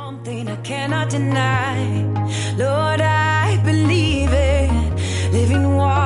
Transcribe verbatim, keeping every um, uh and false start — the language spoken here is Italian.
something I cannot deny. Lord, I believe it. Living water.